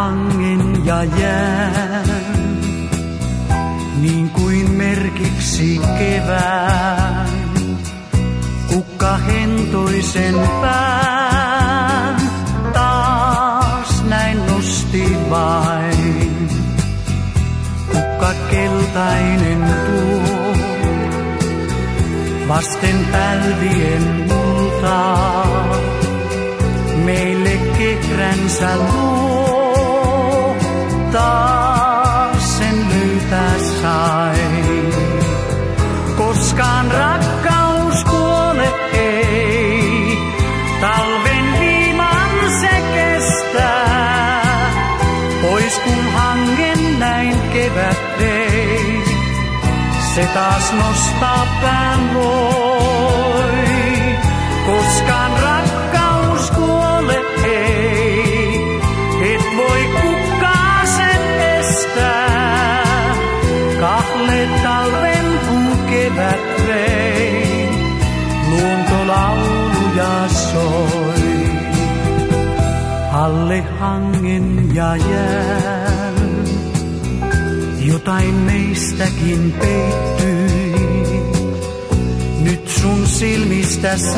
hangen ja jään, niin kuin merkiksi kevään. Kukka hentoisen pään, taas näin nosti vain. Kukka keltainen tuo, vasten pälvien multaa, meille kehränsä luo, taas sen löytää sain. Koskaan rakkaus kuole ei, talven viiman se kestää. Pois kun hangen näin kevät vei, se taas nostaa pään voi. Koskaan rakkaus kuole ei, et voi kukaan sen estää. Kahle talven kun kevät vei, luontolauluja soi. Alle hangen ja jään, jotain meistäkin peittyi. Nyt sun silmistäs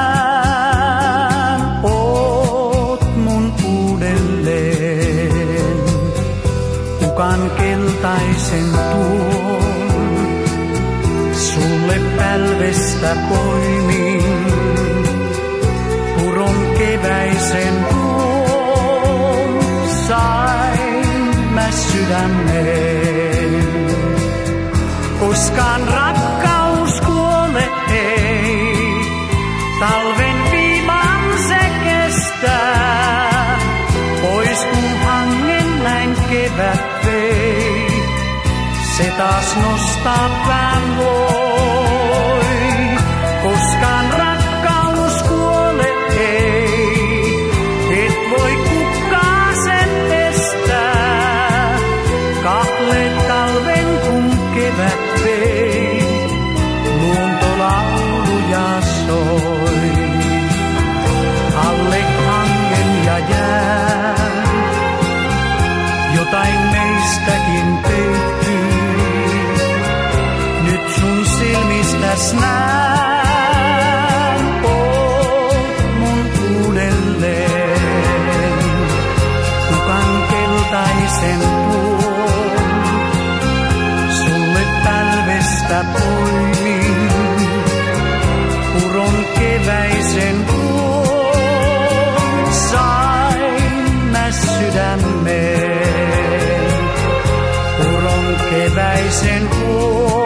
näen, oot mun uudelleen. Kukan keltaisen tuon, sulle pälvestä poimin. Puron keväisen tuon, sain mä sydämeen. Koskaan rakkaus kuole ei, talven viiman se kestää. Pois kun hangen näin kevät vei, se taas nostaa pään voi. Koskaan rakkaus kuole ei, et voi kukaan sen estää. Kahle talven kun kevät vei, luontolauluja soi. Alle hangen ja jään, jotain meistäkin peittyi. Nyt sun silmistäs näen, oot mun uudelleen. Kukan keltaisen tuon, sulle pälvestä poimin. Puron keväisen tuon, sain mä sydämeen. Puron keväisen tuon.